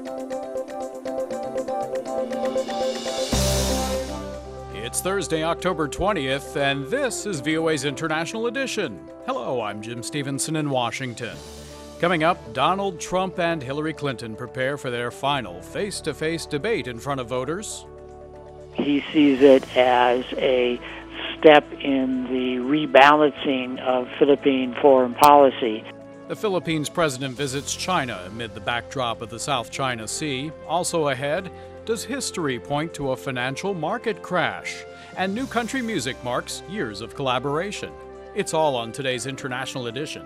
It's Thursday, October 20th, and this is VOA's International Edition. Hello, I'm Jim Stevenson in Washington. Coming up, Donald Trump and Hillary Clinton prepare for their final face-to-face debate in front of voters. He sees it as a step in the rebalancing of Philippine foreign policy. The Philippines president visits China amid the backdrop of the South China Sea. Also ahead, does history point to a financial market crash? And new country music marks years of collaboration. It's all on today's International Edition.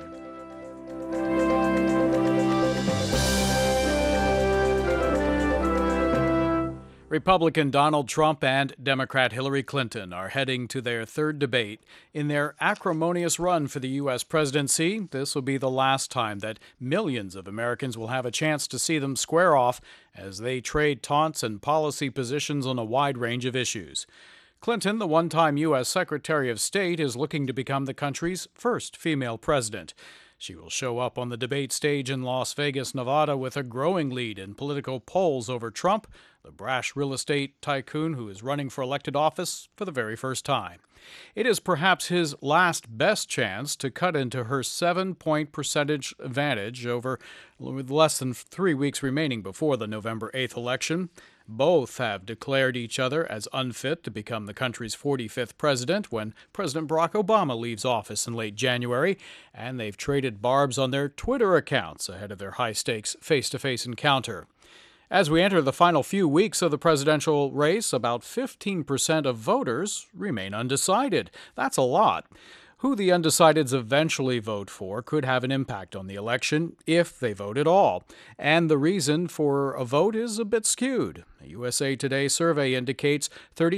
Republican Donald Trump and Democrat Hillary Clinton are heading to their third debate in their acrimonious run for the U.S. presidency. This will be the last time that millions of Americans will have a chance to see them square off as they trade taunts and policy positions on a wide range of issues. Clinton, the one-time U.S. Secretary of State, is looking to become the country's first female president. She will show up on the debate stage in Las Vegas, Nevada, with a growing lead in political polls over Trump, the brash real estate tycoon who is running for elected office for the very first time. It is perhaps his last best chance to cut into her 7-point percentage advantage with less than 3 weeks remaining before the November 8th election. Both have declared each other as unfit to become the country's 45th president when President Barack Obama leaves office in late January, and they've traded barbs on their Twitter accounts ahead of their high-stakes face-to-face encounter. As we enter the final few weeks of the presidential race, about 15% of voters remain undecided. That's a lot. Who the undecideds eventually vote for could have an impact on the election, if they vote at all. And the reason for a vote is a bit skewed. A USA Today survey indicates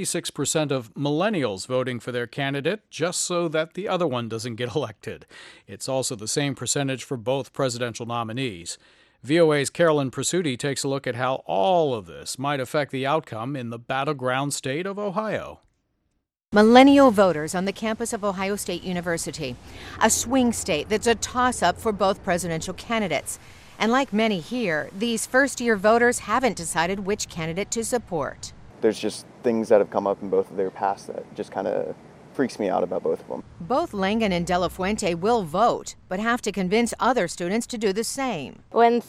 36% of millennials voting for their candidate just so that the other one doesn't get elected. It's also the same percentage for both presidential nominees. VOA's Carolyn Presutti takes a look at how all of this might affect the outcome in the battleground state of Ohio. Millennial voters on the campus of Ohio State University, a swing state that's a toss-up for both presidential candidates. And like many here, these first-year voters haven't decided which candidate to support. There's just things that have come up in both of their past that just kind of freaks me out about both of them. Both Langan and De La Fuente will vote, but have to convince other students to do the same. When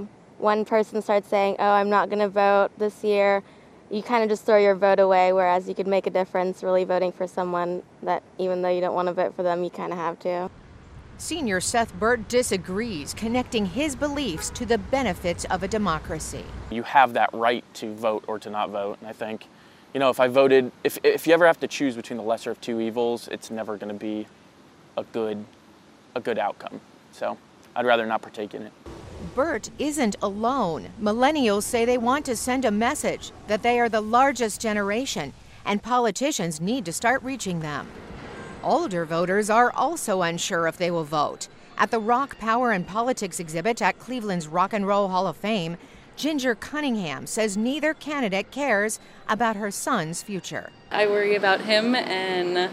one person starts saying, oh, I'm not going to vote this year, you kind of just throw your vote away, whereas you could make a difference really voting for someone that even though you don't want to vote for them, you kind of have to. Senior Seth Burt disagrees, connecting his beliefs to the benefits of a democracy. You have that right to vote or to not vote, and I think, if I voted, if you ever have to choose between the lesser of two evils, it's never going to be a good outcome. So I'd rather not partake in it. Burt isn't alone. Millennials say they want to send a message that they are the largest generation, and politicians need to start reaching them. Older voters are also unsure if they will vote. At the Rock, Power, and Politics exhibit at Cleveland's Rock and Roll Hall of Fame, Ginger Cunningham says neither candidate cares about her son's future. I worry about him, and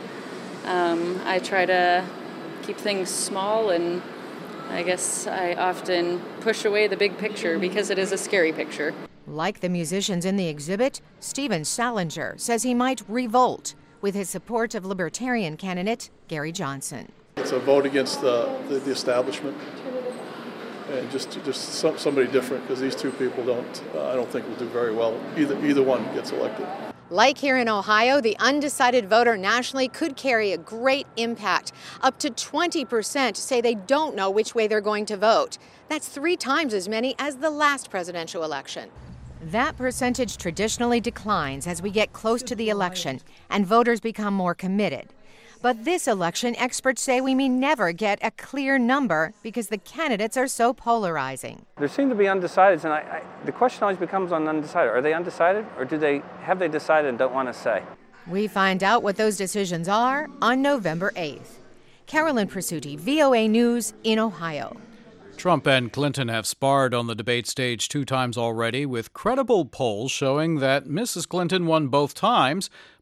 I try to keep things small, and I guess I often push away the big picture because it is a scary picture. Like the musicians in the exhibit, Stephen Salinger says he might revolt with his support of Libertarian candidate Gary Johnson. It's a vote against the establishment and just somebody different, because these two people I don't think will do very well. Either one gets elected. Like here in Ohio, the undecided voter nationally could carry a great impact. Up to 20% say they don't know which way they're going to vote. That's 3 times as many as the last presidential election. That percentage traditionally declines as we get close to the election and voters become more committed. But this election, experts say we may never get a clear number because the candidates are so polarizing. There seem to be undecideds, and the question always becomes on undecided. Are they undecided, or have they decided and don't want to say? We find out what those decisions are on November 8th. Carolyn Presutti, VOA News in Ohio. Trump and Clinton have sparred on the debate stage 2 times already, with credible polls showing that Mrs. Clinton won both times,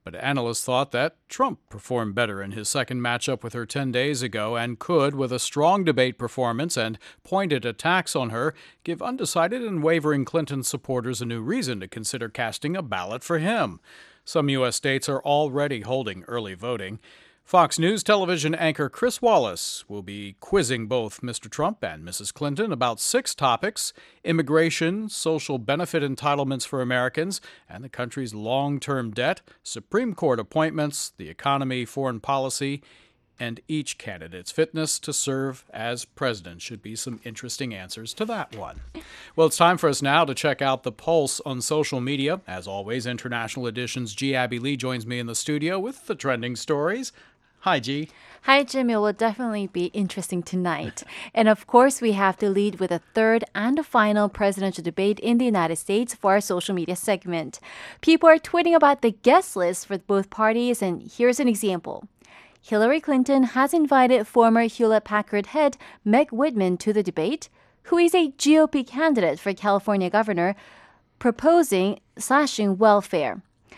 But analysts thought that Trump performed better in his second matchup with her 10 days ago and could, with a strong debate performance and pointed attacks on her, give undecided and wavering Clinton supporters a new reason to consider casting a ballot for him. Some U.S. states are already holding early voting. Fox News television anchor Chris Wallace will be quizzing both Mr. Trump and Mrs. Clinton about 6 topics: immigration, social benefit entitlements for Americans, and the country's long-term debt, Supreme Court appointments, the economy, foreign policy, and each candidate's fitness to serve as president. Should be some interesting answers to that one. Well, it's time for us now to check out the pulse on social media. As always, International Edition's G. Abby Lee joins me in the studio with the trending stories. Hi, G. Hi, Jim. It will definitely be interesting tonight. And of course, we have to lead with a third and a final presidential debate in the United States for our social media segment. People are tweeting about the guest list for both parties, and here's an example. Hillary Clinton has invited former Hewlett-Packard head Meg Whitman to the debate, who is a GOP candidate for California governor, proposing slashing welfare.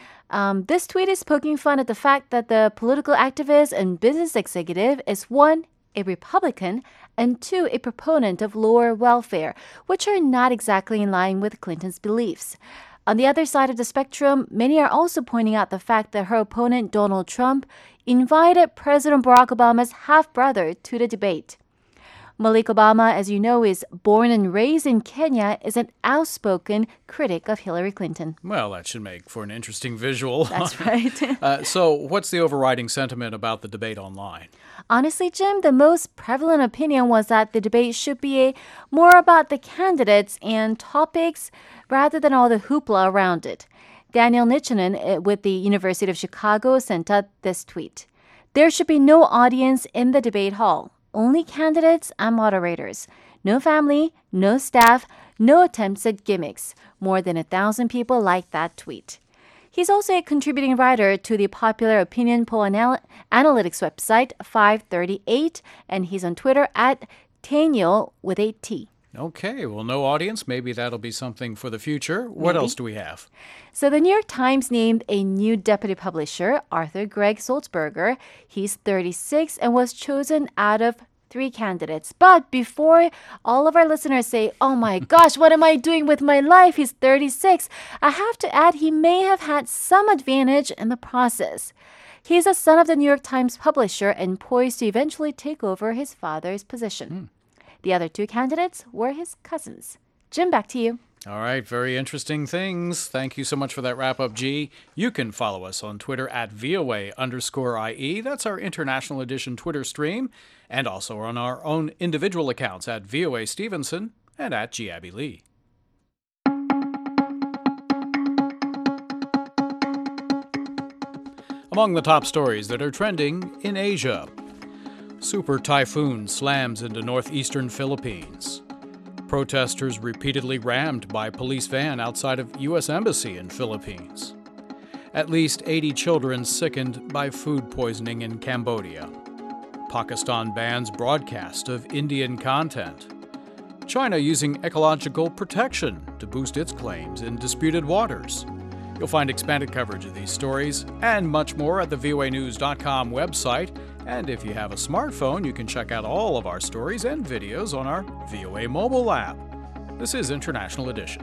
This tweet is poking fun at the fact that the political activist and business executive is 1, a Republican, and 2, a proponent of lower welfare, which are not exactly in line with Clinton's beliefs. On the other side of the spectrum, many are also pointing out the fact that her opponent, Donald Trump, invited President Barack Obama's half-brother to the debate. Malik Obama, as you know, is born and raised in Kenya, is an outspoken critic of Hillary Clinton. Well, that should make for an interesting visual. That's right. So what's the overriding sentiment about the debate online? Honestly, Jim, the most prevalent opinion was that the debate should be more about the candidates and topics rather than all the hoopla around it. Daniel Nichanen with the University of Chicago sent out this tweet. There should be no audience in the debate hall. Only candidates and moderators. No family, no staff, no attempts at gimmicks. More than 1,000 people liked that tweet. He's also a contributing writer to the popular opinion poll analytics website 538, and he's on Twitter at Daniel with a T. Okay, well, no audience. Maybe that'll be something for the future. What else do we have? So the New York Times named a new deputy publisher, Arthur Gregg Sulzberger. He's 36 and was chosen out of 3 candidates. But before all of our listeners say, oh my gosh, what am I doing with my life? He's 36. I have to add he may have had some advantage in the process. He's a son of the New York Times publisher and poised to eventually take over his father's position. The other 2 candidates were his cousins. Jim, back to you. All right, very interesting things. Thank you so much for that wrap-up, G. You can follow us on Twitter at VOA_IE. That's our International Edition Twitter stream. And also on our own individual accounts at VOA Stevenson and at G. Abby Lee. Among the top stories that are trending in Asia. Super typhoon slams into northeastern Philippines. Protesters repeatedly rammed by police van outside of U.S. Embassy in Philippines. At least 80 children sickened by food poisoning in Cambodia. Pakistan bans broadcast of Indian content. China using ecological protection to boost its claims in disputed waters. You'll find expanded coverage of these stories and much more at the voanews.com website. And if you have a smartphone, you can check out all of our stories and videos on our VOA mobile app. This is International Edition.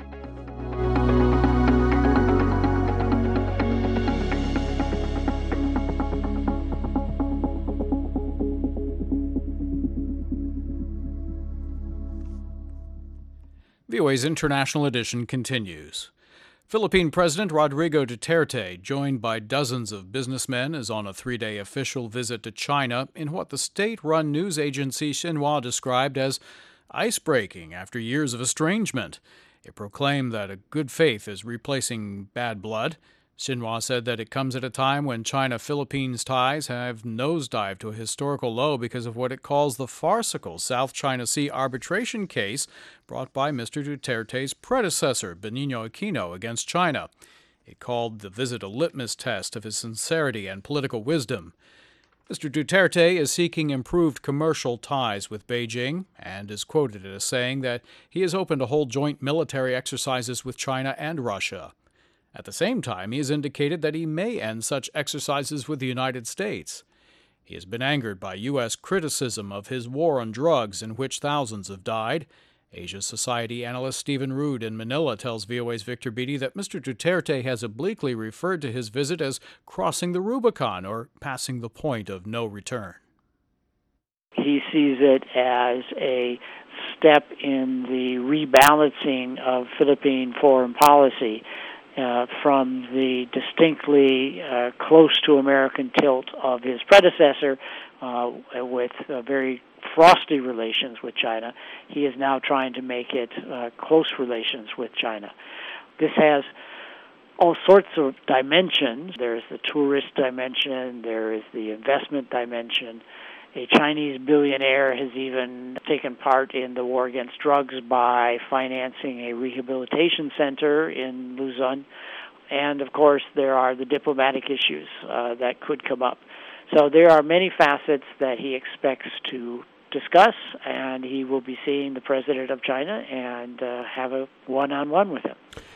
VOA's International Edition continues. Philippine President Rodrigo Duterte, joined by dozens of businessmen, is on a 3-day official visit to China in what the state-run news agency Xinhua described as ice-breaking after years of estrangement. It proclaimed that a good faith is replacing bad blood. Xinhua said that it comes at a time when China-Philippines ties have nosedived to a historical low because of what it calls the farcical South China Sea arbitration case brought by Mr. Duterte's predecessor, Benigno Aquino, against China. It called the visit a litmus test of his sincerity and political wisdom. Mr. Duterte is seeking improved commercial ties with Beijing and is quoted as saying that he is open to hold joint military exercises with China and Russia. At the same time, he has indicated that he may end such exercises with the United States. He has been angered by U.S. criticism of his war on drugs, in which thousands have died. Asia Society analyst Stephen Rood in Manila tells VOA's Victor Beattie that Mr. Duterte has obliquely referred to his visit as crossing the Rubicon, or passing the point of no return. He sees it as a step in the rebalancing of Philippine foreign policy from the distinctly close to American tilt of his predecessor with very frosty relations with China. He is now trying to make it close relations with China. This has all sorts of dimensions. There's the tourist dimension, there is the investment dimension. A Chinese billionaire has even taken part in the war against drugs by financing a rehabilitation center in Luzon. And, of course, there are the diplomatic issues that could come up. So there are many facets that he expects to discuss, and he will be seeing the president of China and have a one-on-one with him.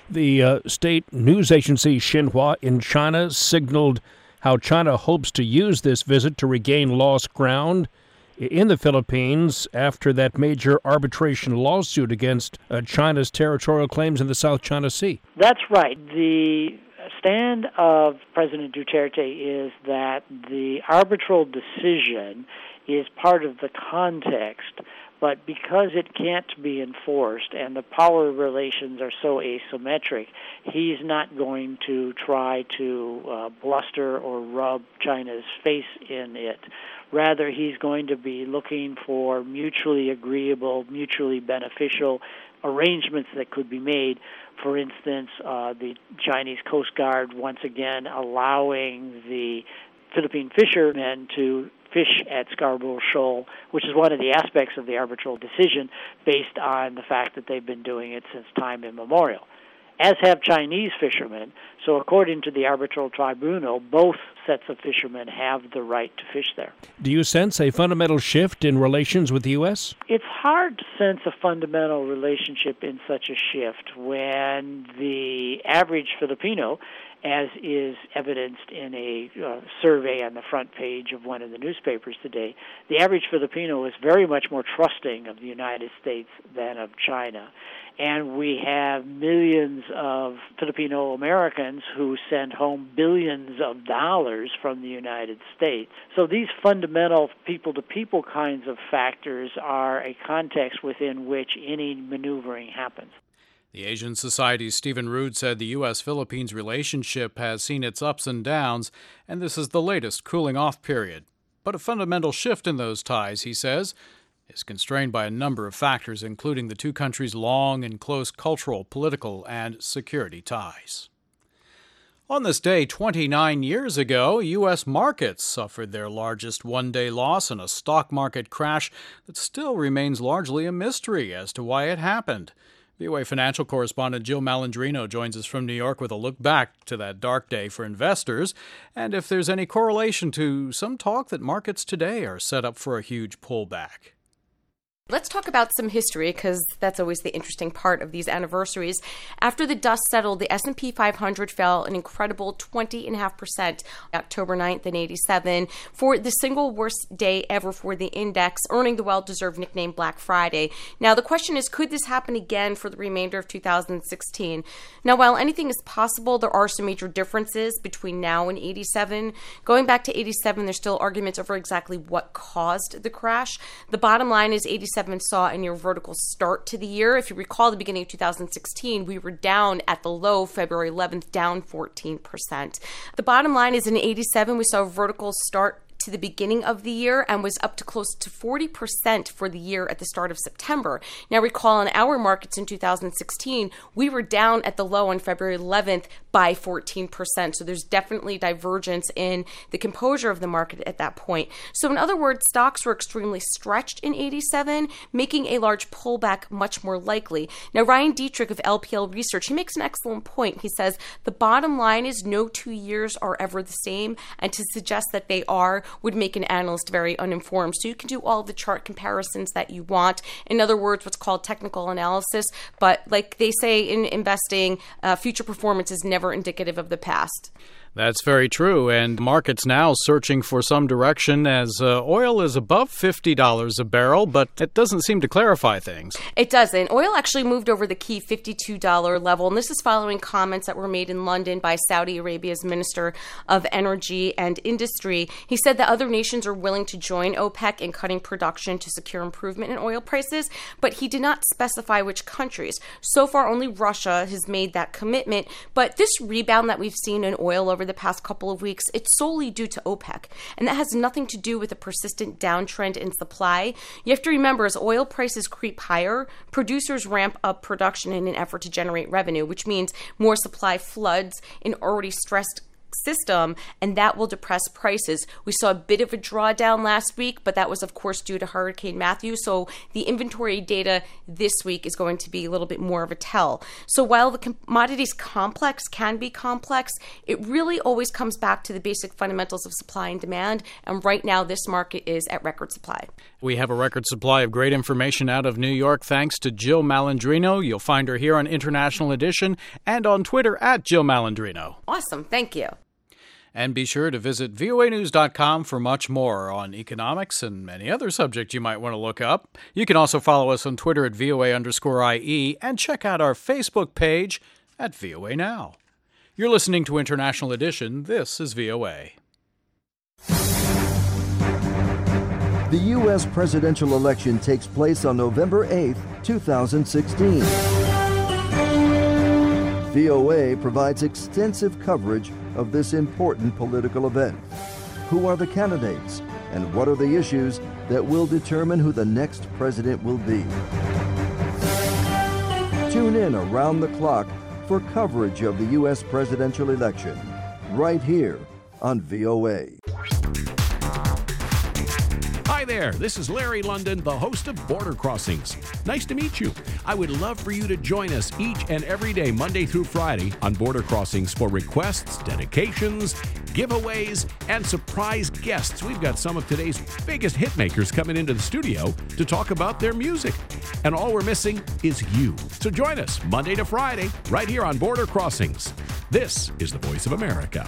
The state news agency Xinhua in China signaled how China hopes to use this visit to regain lost ground in the Philippines after that major arbitration lawsuit against China's territorial claims in the South China Sea. That's right. The stand of President Duterte is that the arbitral decision is part of the context, but because it can't be enforced and the power relations are so asymmetric, he's not going to try to bluster or rub China's face in it. Rather, he's going to be looking for mutually agreeable, mutually beneficial arrangements that could be made. For instance, the Chinese Coast Guard once again allowing the Philippine fishermen to fish at Scarborough Shoal, which is one of the aspects of the arbitral decision based on the fact that they've been doing it since time immemorial, as have Chinese fishermen. So according to the arbitral tribunal, both sets of fishermen have the right to fish there. Do you sense a fundamental shift in relations with the U.S.? It's hard to sense a fundamental relationship in such a shift when the average Filipino, as is evidenced in a survey on the front page of one of the newspapers today, the average Filipino is very much more trusting of the United States than of China. And we have millions of Filipino Americans who send home billions of dollars from the United States. So these fundamental people-to-people kinds of factors are a context within which any maneuvering happens. The Asian Society's Stephen Rood said the U.S.-Philippines relationship has seen its ups and downs, and this is the latest cooling-off period. But a fundamental shift in those ties, he says, is constrained by a number of factors, including the two countries' long and close cultural, political, and security ties. On this day 29 years ago, U.S. markets suffered their largest one-day loss in a stock market crash that still remains largely a mystery as to why it happened. VOA financial correspondent Jill Malandrino joins us from New York with a look back to that dark day for investors, and if there's any correlation to some talk that markets today are set up for a huge pullback. Let's talk about some history, because that's always the interesting part of these anniversaries. After the dust settled, the S&P 500 fell an incredible 20.5% October 9th in 87 for the single worst day ever for the index, earning the well-deserved nickname Black Friday. Now, the question is, could this happen again for the remainder of 2016? Now, while anything is possible, there are some major differences between now and 87. Going back to 87, there's still arguments over exactly what caused the crash. The bottom line is 87 saw a near vertical start to the year. If you recall, the beginning of 2016, we were down at the low February 11th, down 14%. The bottom line is in 87, we saw a vertical start to the beginning of the year and was up to close to 40% for the year at the start of September. Now, recall in our markets in 2016, we were down at the low on February 11th by 14%. So there's definitely divergence in the composure of the market at that point. So in other words, stocks were extremely stretched in 87, making a large pullback much more likely. Now, Ryan Dietrich of LPL Research, he makes an excellent point. He says, the bottom line is no 2 years are ever the same, and to suggest that they are would make an analyst very uninformed. So you can do all the chart comparisons that you want. In other words, what's called technical analysis. But like they say in investing, future performance is never indicative of the past. That's very true, and markets now searching for some direction as oil is above $50 a barrel, but it doesn't seem to clarify things. It doesn't. Oil actually moved over the key $52 level, and this is following comments that were made in London by Saudi Arabia's Minister of Energy and Industry. He said that other nations are willing to join OPEC in cutting production to secure improvement in oil prices, but he did not specify which countries. So far, only Russia has made that commitment, but this rebound that we've seen in oil over the past couple of weeks, it's solely due to OPEC. And that has nothing to do with a persistent downtrend in supply. You have to remember, as oil prices creep higher, producers ramp up production in an effort to generate revenue, which means more supply floods in already stressed system, and that will depress prices. We saw a bit of a drawdown last week, but that was, of course, due to Hurricane Matthew. So the inventory data this week is going to be a little bit more of a tell. So while the commodities complex can be complex, it really always comes back to the basic fundamentals of supply and demand. And right now, this market is at record supply. We have a record supply of great information out of New York thanks to Jill Malandrino. You'll find her here on International Edition and on Twitter at Jill Malandrino. Awesome. Thank you. And be sure to visit voanews.com for much more on economics and any other subject you might want to look up. You can also follow us on Twitter at VOA_IE and check out our Facebook page at VOA Now. You're listening to International Edition. This is VOA. The U.S. presidential election takes place on November 8, 2016. VOA provides extensive coverage of this important political event. Who are the candidates, and what are the issues that will determine who the next president will be? Tune in around the clock for coverage of the U.S. presidential election, right here on VOA. Hi there, this is Larry London, the host of Border Crossings. Nice to meet you. I would love for you to join us each and every day, Monday through Friday, on Border Crossings for requests, dedications, giveaways, and surprise guests. We've got some of today's biggest hitmakers coming into the studio to talk about their music. And all we're missing is you. So join us Monday to Friday, right here on Border Crossings. This is the Voice of America.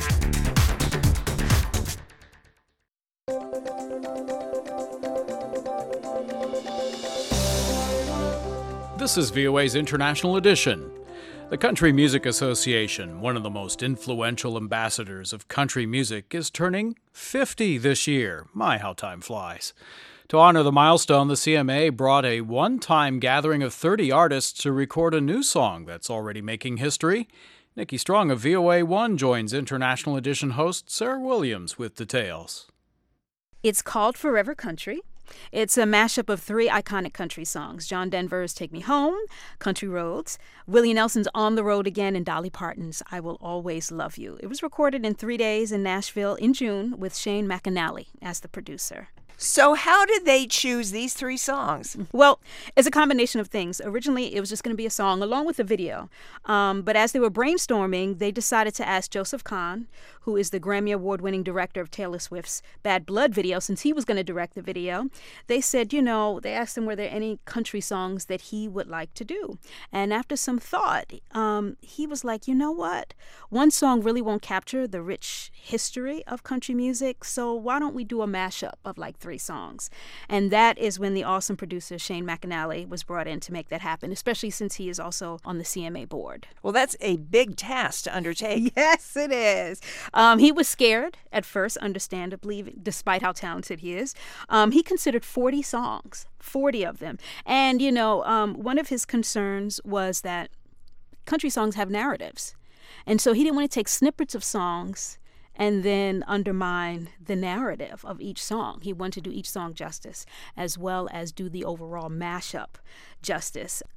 This is VOA's International Edition. The Country Music Association, one of the most influential ambassadors of country music, is turning 50 this year. My, how time flies. To honor the milestone, the CMA brought a one-time gathering of 30 artists to record a new song that's already making history. Nikki Strong of VOA1 joins International Edition host Sarah Williams with details. It's called Forever Country. It's a mashup of 3 iconic country songs: John Denver's Take Me Home, Country Roads, Willie Nelson's On the Road Again, and Dolly Parton's I Will Always Love You. It was recorded in 3 days in Nashville in June with Shane McAnally as the producer. So how did they choose these 3 songs? Well, it's a combination of things. Originally, it was just going to be a song along with a video. But as they were brainstorming, they decided to ask Joseph Kahn, who is the Grammy Award-winning director of Taylor Swift's Bad Blood video, since he was going to direct the video. They said, they asked him were there any country songs that he would like to do. And after some thought, he was like, you know what? One song really won't capture the rich history of country music, so why don't we do a mashup of like 3 songs? And that is when the awesome producer Shane McAnally was brought in to make that happen, especially since he is also on the CMA board. Well, that's a big task to undertake. Yes, it is. He was scared at first, understandably, despite how talented he is. He considered 40 songs, 40 of them. And, one of his concerns was that country songs have narratives. And so he didn't want to take snippets of songs and then undermine the narrative of each song. He wanted to do each song justice, as well as do the overall mashup justice.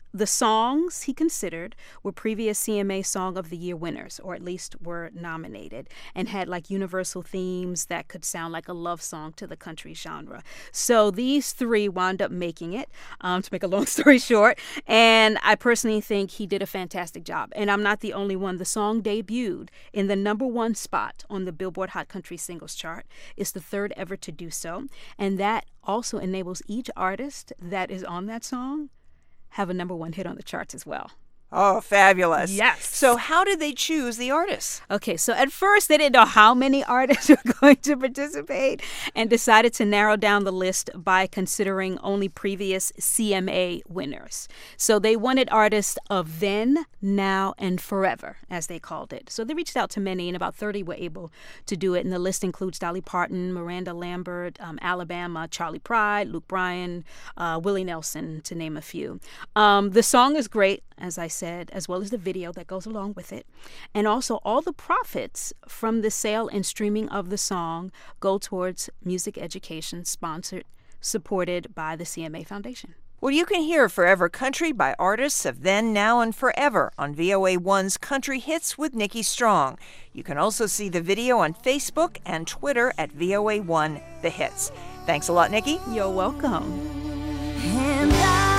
The songs he considered were previous CMA Song of the Year winners, or at least were nominated, and had like universal themes that could sound like a love song to the country genre. So these three wound up making it, to make a long story short, and I personally think he did a fantastic job. And I'm not the only one. The song debuted in the #1 spot on the Billboard Hot Country Singles Chart. It's the third ever to do so, and that also enables each artist that is on that song have a #1 hit on the charts as well. Oh, fabulous. Yes. So how did they choose the artists? Okay, so at first they didn't know how many artists were going to participate and decided to narrow down the list by considering only previous CMA winners. So they wanted artists of then, now, and forever, as they called it. So they reached out to many, and about 30 were able to do it. And the list includes Dolly Parton, Miranda Lambert, Alabama, Charlie Pride, Luke Bryan, Willie Nelson, to name a few. The song is great, as I said, as well as the video that goes along with it. And also all the profits from the sale and streaming of the song go towards music education supported by the CMA Foundation. Well, you can hear Forever Country by artists of then, now, and forever on VOA1's Country Hits with Nikki Strong. You can also see the video on Facebook and Twitter at VOA1 The Hits. Thanks a lot, Nikki. You're welcome. And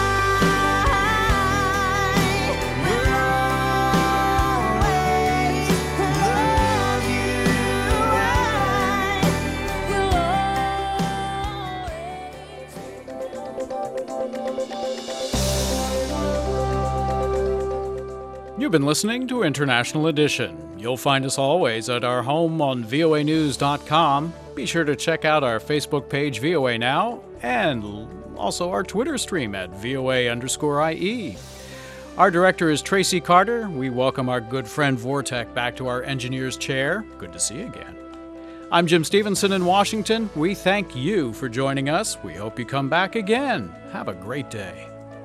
You've been listening to International Edition. You'll find us always at our home on voanews.com. Be sure to check out our Facebook page, VOA Now, and also our Twitter stream at VOA_IE. Our director is Tracy Carter. We welcome our good friend Vortek back to our engineer's chair. Good to see you again. I'm Jim Stevenson in Washington. We thank you for joining us. We hope you come back again. Have a great day.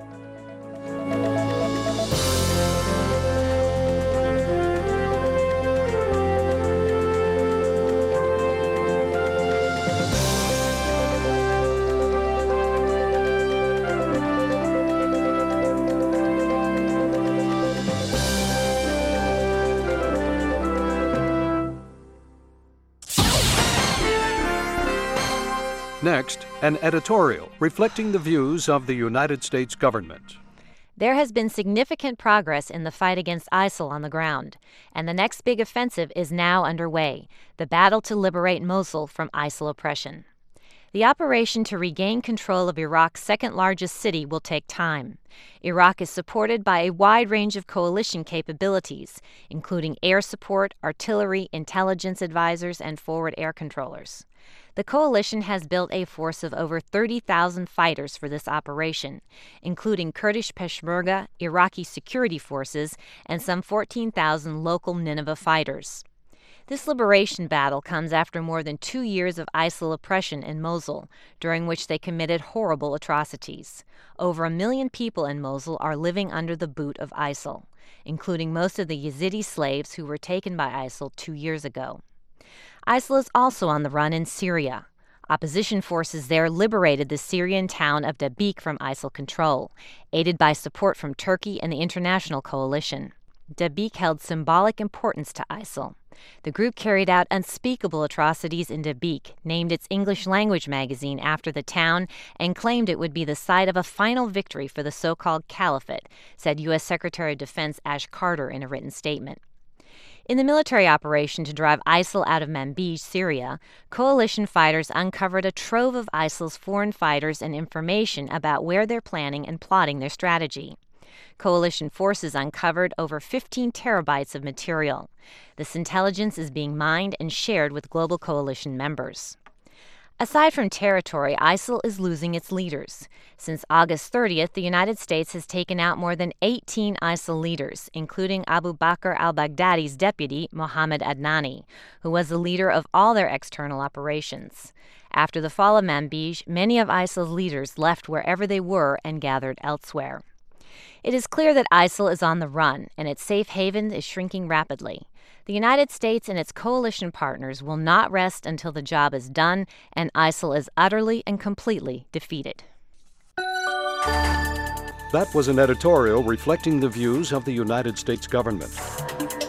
Next, an editorial reflecting the views of the United States government. There has been significant progress in the fight against ISIL on the ground, and the next big offensive is now underway, the battle to liberate Mosul from ISIL oppression. The operation to regain control of Iraq's second-largest city will take time. Iraq is supported by a wide range of coalition capabilities, including air support, artillery, intelligence advisors, and forward air controllers. The coalition has built a force of over 30,000 fighters for this operation, including Kurdish Peshmerga, Iraqi security forces, and some 14,000 local Nineveh fighters. This liberation battle comes after more than 2 years of ISIL oppression in Mosul, during which they committed horrible atrocities. Over 1 million people in Mosul are living under the boot of ISIL, including most of the Yazidi slaves who were taken by ISIL 2 years ago. ISIL is also on the run in Syria. Opposition forces there liberated the Syrian town of Dabiq from ISIL control, aided by support from Turkey and the international coalition. Dabiq held symbolic importance to ISIL. The group carried out unspeakable atrocities in Dabiq, named its English language magazine after the town, and claimed it would be the site of a final victory for the so-called caliphate, said U.S. Secretary of Defense Ash Carter in a written statement. In the military operation to drive ISIL out of Manbij, Syria, coalition fighters uncovered a trove of ISIL's foreign fighters and information about where they're planning and plotting their strategy. Coalition forces uncovered over 15 terabytes of material. This intelligence is being mined and shared with global coalition members. Aside from territory, ISIL is losing its leaders. Since August 30th, the United States has taken out more than 18 ISIL leaders, including Abu Bakr al-Baghdadi's deputy, Mohammed Adnani, who was the leader of all their external operations. After the fall of Manbij, many of ISIL's leaders left wherever they were and gathered elsewhere. It is clear that ISIL is on the run, and its safe haven is shrinking rapidly. The United States and its coalition partners will not rest until the job is done and ISIL is utterly and completely defeated. That was an editorial reflecting the views of the United States government.